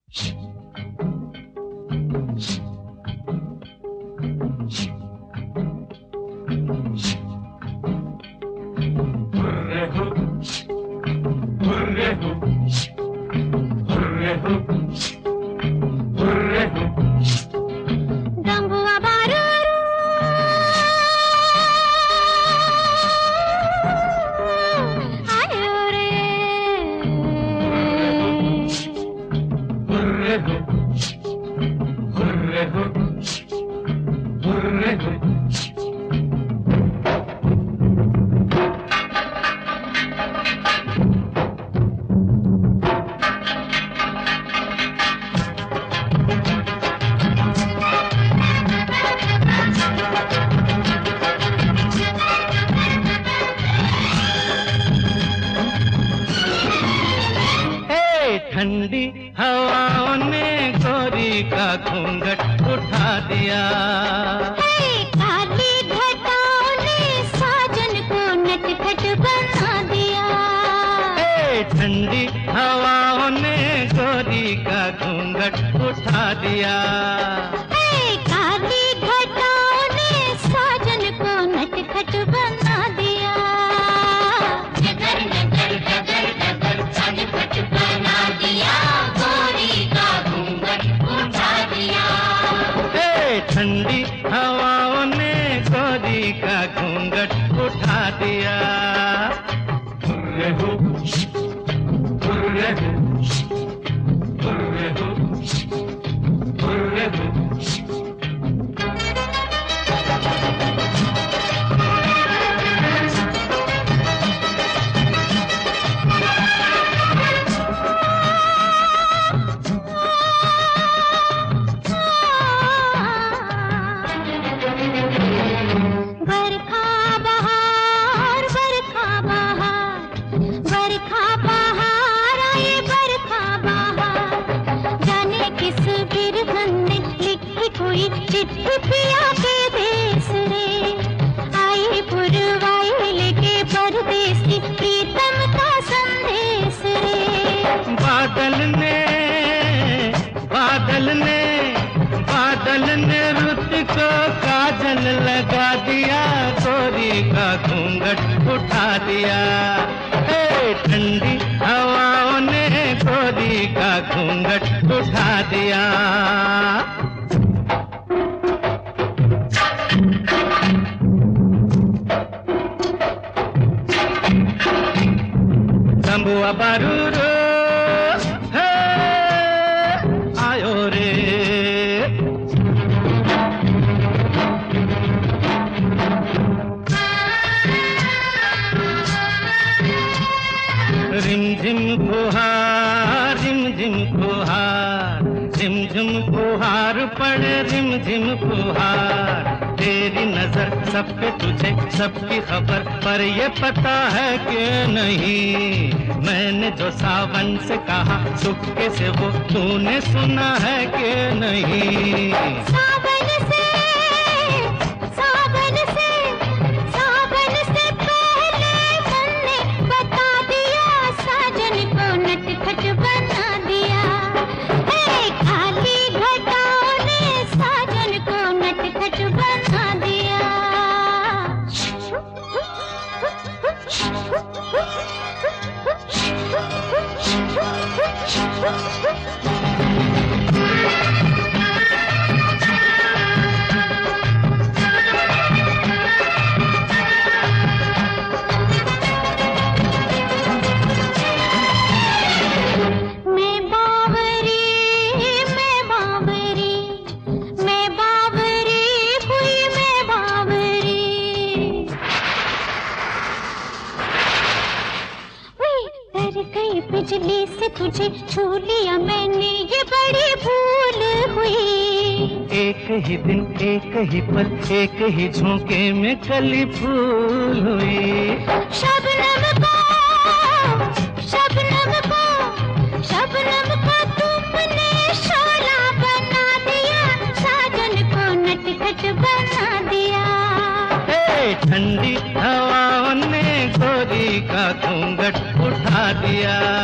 ठंडी हवाओं ने गोरी का घूंघट उठा दिया। काली घटाओं ने साजन को नटखट बना दिया। ठंडी हवाओं ने गोरी का घूंघट उठा दिया। काली घटाओं ने साजन को नटखट बना दिया। नगर नगर नगर नगर नटखट बना दिया, गोरी का घूंघट उठा दिया। ठंडी हवाओं ने गोरी का घूंघट उठा दिया। चिट्ठी पिया के देश रे, आई पुरवाई लेके परदेसी प्रीतम का संदेश रे। बादल ने रुत को काजल लगा दिया, गोरी का घूंघट उठा दिया। ठंडी हवाओं ने गोरी का घूंघट उठा दिया। तंबुआ बारूरो है आयो रे। रिमझिम फुहार रिमझिम फुहार, रिमझिम फुहार पड़े रिमझिम फुहार। तेरी नजर सब पे तुझे सबकी खबर, पर ये पता है कि नहीं, मैंने जो सावन से कहा चुपके से वो तूने सुना है कि नहीं। सावन से पहले तुमने बता दिया, साजन को नटखट बना दिया। काली घटाओं ने साजन को नटखट बना दिया। बिजली से तुझे छू लिया मैंने, ये बड़ी भूल हुई। एक ही दिन एक ही पल एक ही झोंके में कली फूल हुई। शबनम को तुमने शोला बना दिया, साजन को नटखट बना दिया। ठंडी हवाओं ने गोरी का घूंघट उठा दिया।